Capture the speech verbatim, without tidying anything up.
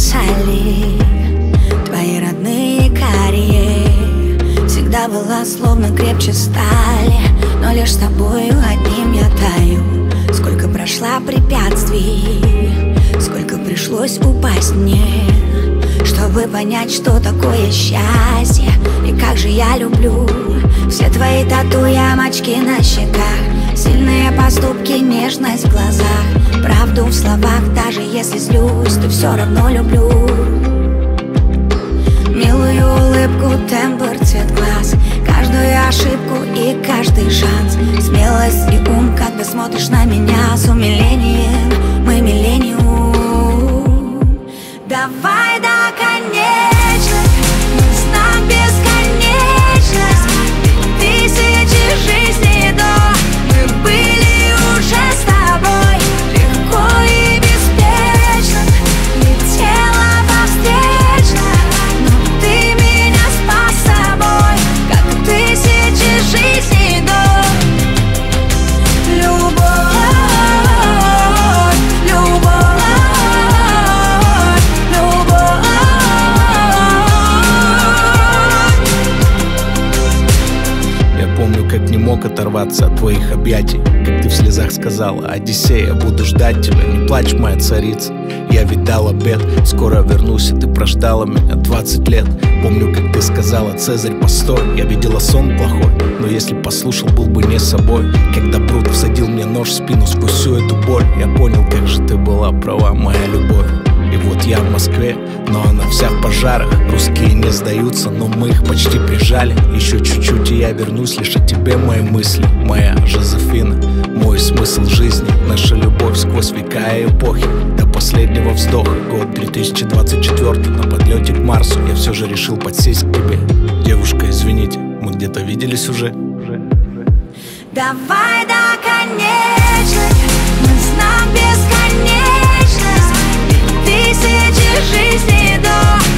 спасали твои родные карие. Всегда была словно крепче стали, но лишь с тобою одним я таю. Сколько прошла препятствий, сколько пришлось упасть мне, чтобы понять, что такое счастье и как же я люблю все твои тату, ямочки на щеках, сильные поступки, нежность в глазах, правду в словах. Даже если злюсь, то все равно люблю. Милую улыбку, тембр, цвет глаз, каждую ошибку и каждый шанс, смелость и ум, когда смотришь на меня с умилением. Мы миллениум. Давай до конечных, мы знаем бесконечность, тысячи жизней до. Мы были уже с тобой легко и беспечно, летела во встречных, но ты меня спас собой, как тысячи жизней до. Любовь, любовь, любовь. Я помню, как не мог оторваться от твоих объятий, как ты в слезах сказала: Одиссея, буду ждать тебя, не плачь, моя царица. Я ведь дал обет, скоро вернусь, и ты прождала меня двадцать лет. Помню, как ты сказала: Цезарь, постой. Я видела сон плохой, но если послушал, был бы не собой. Когда пруд всадил мне нож в спину сквозь всю эту боль, я понял, как же ты была права, моя любовь. И вот я в Москве, но она вся в пожарах. Русские не сдаются, но мы их почти прижали. Еще чуть-чуть, и я вернусь, лишь о тебе мои мысли. Моя Жозефина, мой смысл жизни, наша любовь сквозь века и эпохи, до последнего вздоха. Год две тысячи двадцать четвёртый, на подлете к Марсу я все же решил подсесть к тебе. Девушка, извините, мы где-то виделись уже. Давай до конечных, мы знаем бесконечность, тысячи жизней до.